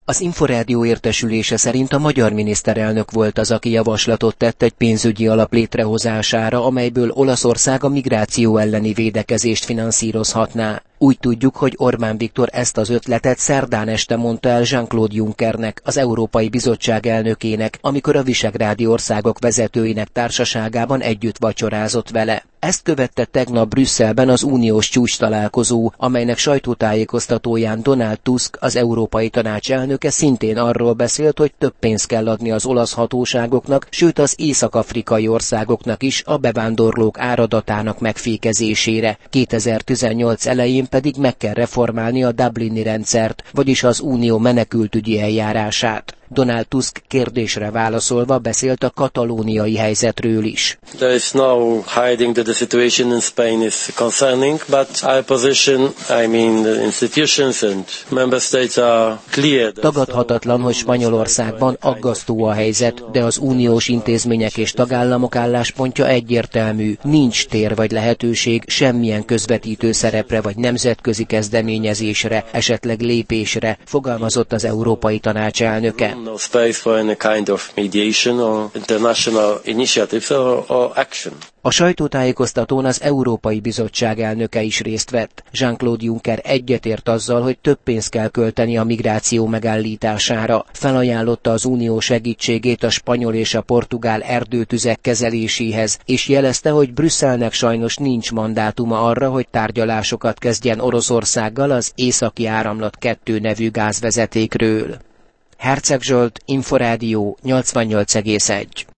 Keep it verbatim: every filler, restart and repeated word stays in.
Az Inforádió értesülése szerint a magyar miniszterelnök volt az, aki javaslatot tett egy pénzügyi alap létrehozására, amelyből Olaszország a migráció elleni védekezést finanszírozhatná. Úgy tudjuk, hogy Orbán Viktor ezt az ötletet szerdán este mondta el Jean-Claude Junckernek, az Európai Bizottság elnökének, amikor a visegrádi országok vezetőinek társaságában együtt vacsorázott vele. Ezt követte tegnap Brüsszelben az uniós csúcstalálkozó, amelynek sajtótájékoztatóján Donald Tusk, az Európai Tanács elnöke szintén arról beszélt, hogy több pénzt kell adni az olasz hatóságoknak, sőt az észak-afrikai országoknak is a bevándorlók áradatának megfékezésére. kétezer-tizennyolc elején pedig meg kell reformálni a Dublini rendszert, vagyis az unió menekültügyi eljárását. Donald Tusk kérdésre válaszolva beszélt a katalóniai helyzetről is. There is no hiding that the situation in Spain is concerning, but our position, I mean the institutions and member states are clear. Tagadhatatlan, hogy Spanyolországban aggasztó a helyzet, de az uniós intézmények és tagállamok álláspontja egyértelmű. Nincs tér vagy lehetőség semmilyen közvetítő szerepre vagy nemzetközi kezdeményezésre, esetleg lépésre, fogalmazott az Európai Tanács elnöke. No space for any kind of mediation or international initiatives or, or action. A sajtótájékoztatón az Európai Bizottság elnöke is részt vett. Jean-Claude Juncker egyetért azzal, hogy több pénzt kell költeni a migráció megállítására. Felajánlotta az unió segítségét a spanyol és a portugál erdőtüzek kezeléséhez, és jelezte, hogy Brüsszelnek sajnos nincs mandátuma arra, hogy tárgyalásokat kezdjen Oroszországgal az Északi Áramlat kettő nevű gázvezetékről. Herceg Zsolt, Inforádió nyolcvannyolc egész egy.